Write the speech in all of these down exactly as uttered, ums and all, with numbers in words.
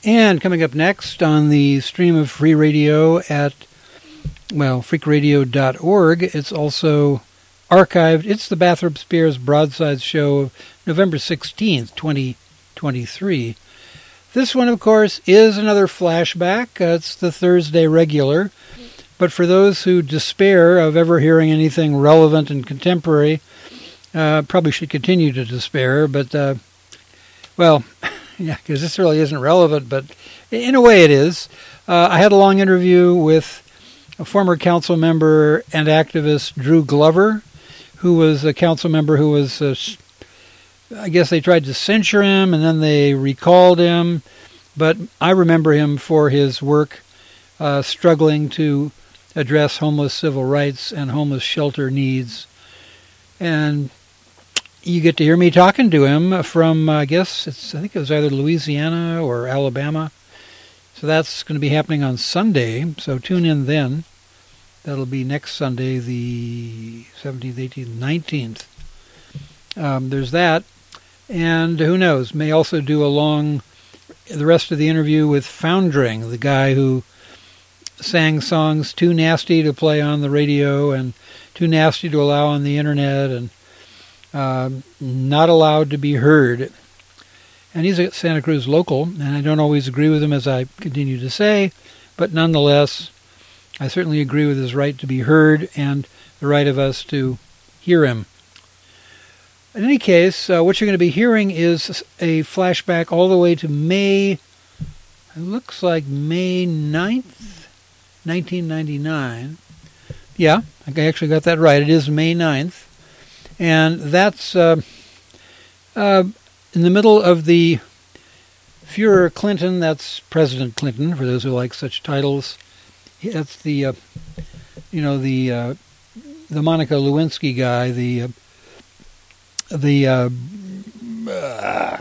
And coming up next on the stream of free radio at, well, freak radio dot org, it's also archived. It's the Bathrobe Spears Broadside Show of November sixteenth, twenty twenty-three. This one, of course, is another flashback. Uh, it's the Thursday regular. But for those who despair of ever hearing anything relevant and contemporary, uh, probably should continue to despair. But, uh, well, yeah, because this really isn't relevant, but in a way it is. Uh, I had a long interview with a former council member and activist, Drew Glover, who was a council member who was, uh, I guess they tried to censure him and then they recalled him. But I remember him for his work uh, struggling to address homeless civil rights and homeless shelter needs. And you get to hear me talking to him from, I guess, it's I think it was either Louisiana or Alabama. So that's going to be happening on Sunday, so tune in then. That'll be next Sunday, the seventeenth, eighteenth, nineteenth. Um, there's that. And who knows, may also do along the rest of the interview with Foundering, the guy who sang songs too nasty to play on the radio and too nasty to allow on the internet and uh, not allowed to be heard. And he's a Santa Cruz local, and I don't always agree with him, as I continue to say, but nonetheless, I certainly agree with his right to be heard and the right of us to hear him. In any case, uh, what you're going to be hearing is a flashback all the way to May, it looks like May ninth, nineteen ninety-nine. Yeah, I actually got that right. It is May ninth. And that's uh, uh, in the middle of the Fuhrer Clinton, that's President Clinton, for those who like such titles. That's the, uh, you know, the uh, the Monica Lewinsky guy, the uh, the uh, uh,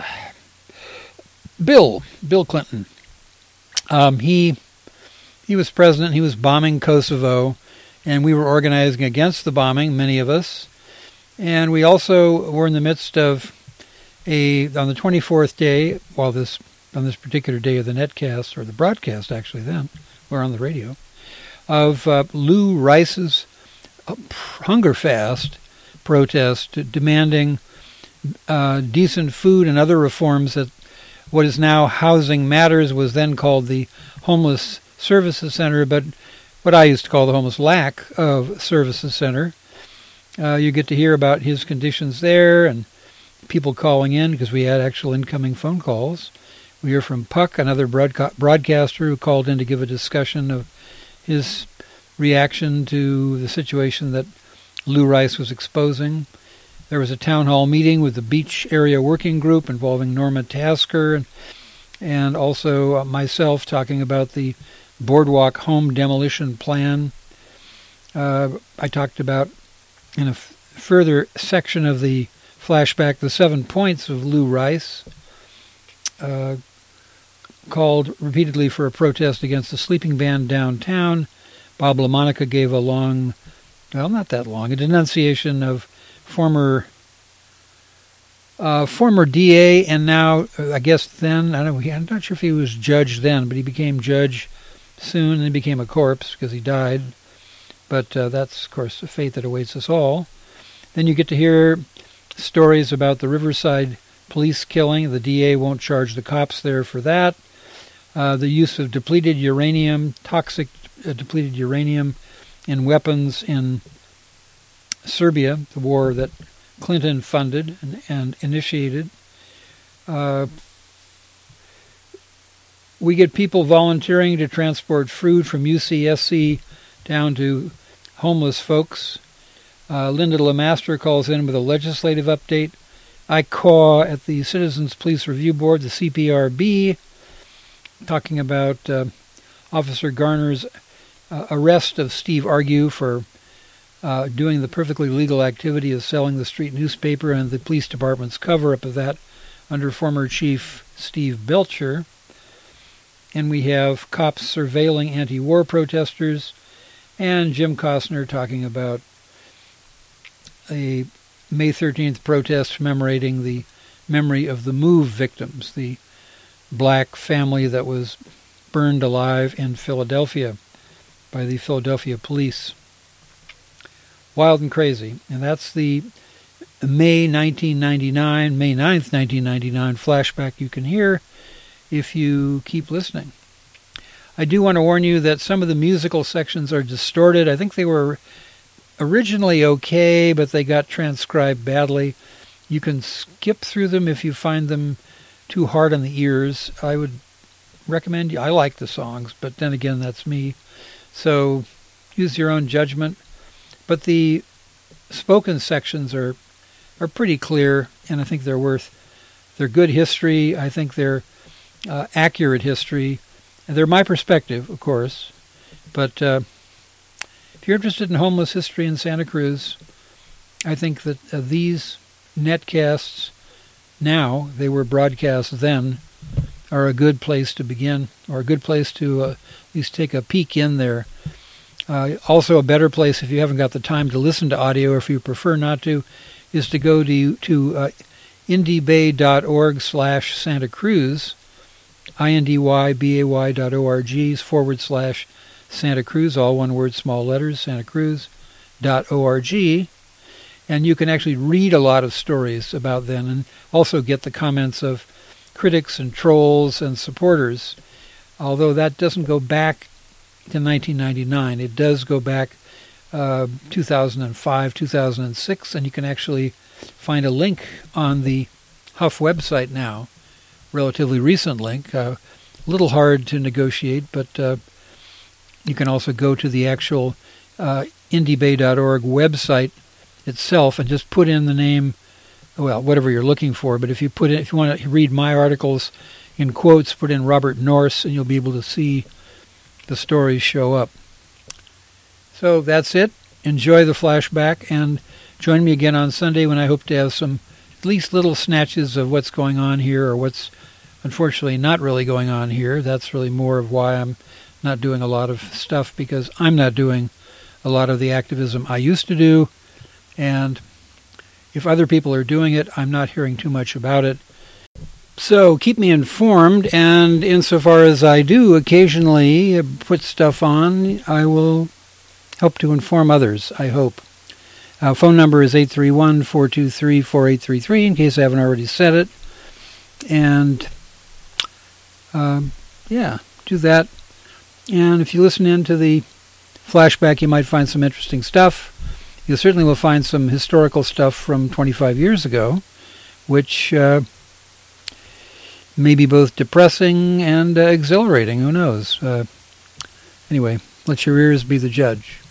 Bill Bill Clinton. Um, he he was president. He was bombing Kosovo, and we were organizing against the bombing, many of us. And we also were in the midst of a on the twenty-fourth day, while this on this particular day of the netcast or the broadcast, actually, then we're on the radio, of uh, Lou Rice's hunger fast protest demanding uh, decent food and other reforms at what is now Housing Matters, was then called the Homeless Services Center, but what I used to call the Homeless Lack of Services Center. Uh, you get to hear about his conditions there and people calling in, because we had actual incoming phone calls. We hear from Puck, another broadca- broadcaster who called in to give a discussion of his reaction to the situation that Lou Rice was exposing. There was a town hall meeting with the Beach Area Working Group involving Norma Tasker and, and also uh, myself talking about the Boardwalk home demolition plan. Uh, I talked about, in a f- further section of the flashback, the seven points of Lou Rice, uh, called repeatedly for a protest against the sleeping ban downtown. Bob LaMonica gave a long, well, not that long, a denunciation of former uh, former D A and now, uh, I guess then, I don't know, I'm not sure if he was judge then, but he became judge soon and then became a corpse because he died. But uh, that's, of course, the fate that awaits us all. Then you get to hear stories about the Riverside police killing. The D A won't charge the cops there for that. Uh, the use of depleted uranium, toxic uh, depleted uranium in weapons in Serbia, the war that Clinton funded and, and initiated. Uh, we get people volunteering to transport food from U C S C down to homeless folks. Uh, Linda Lemaster calls in with a legislative update. I caw at the Citizens Police Review Board, the C P R B, talking about uh, Officer Garner's uh, arrest of Steve Argue for uh, doing the perfectly legal activity of selling the street newspaper and the police department's cover-up of that under former Chief Steve Belcher. And we have cops surveilling anti-war protesters, and Jim Costner talking about a May thirteenth protest commemorating the memory of the MOVE victims, the black family that was burned alive in Philadelphia by the Philadelphia police. Wild and crazy. And that's the May nineteen ninety-nine, May ninth, nineteen ninety-nine flashback you can hear if you keep listening. I do want to warn you that some of the musical sections are distorted. I think they were originally okay, but they got transcribed badly. You can skip through them if you find them too hard on the ears. I would recommend you. I like the songs, but then again, that's me. So use your own judgment. But the spoken sections are are pretty clear, and I think they're worth. They're good history. I think they're uh, accurate history. And they're my perspective, of course. But uh, if you're interested in homeless history in Santa Cruz, I think that uh, these netcasts now, they were broadcast then, are a good place to begin, or a good place to uh, at least take a peek in there. Uh, also, a better place, if you haven't got the time to listen to audio, or if you prefer not to, is to go to, to uh, indybay.org slash Santa Cruz, I-N-D-Y-B-A-Y dot O-R-G forward slash Santa Cruz, all one word, small letters, Santa Cruz dot O-R-G. And you can actually read a lot of stories about them and also get the comments of critics and trolls and supporters. Although that doesn't go back to nineteen ninety-nine. It does go back uh, two thousand five, two thousand six, and you can actually find a link on the Huff website now, relatively recent link, a uh, little hard to negotiate, but uh, you can also go to the actual uh, indybay dot org website itself and just put in the name, well, whatever you're looking for. But if you put in, if you want to read my articles in quotes, put in Robert Nourse, and you'll be able to see the stories show up. So that's it. Enjoy the flashback, and join me again on Sunday when I hope to have some at least little snatches of what's going on here, or what's unfortunately not really going on here. That's really more of why I'm not doing a lot of stuff, because I'm not doing a lot of the activism I used to do. And if other people are doing it, I'm not hearing too much about it. So keep me informed, and insofar as I do occasionally put stuff on, I will help to inform others, I hope. Uh, phone number is eight three one, four two three, four eight three three, in case I haven't already said it. And, um, yeah, do that. And if you listen in to the flashback, you might find some interesting stuff. You certainly will find some historical stuff from twenty-five years ago, which uh, may be both depressing and uh, exhilarating. Who knows? Uh, anyway, let your ears be the judge.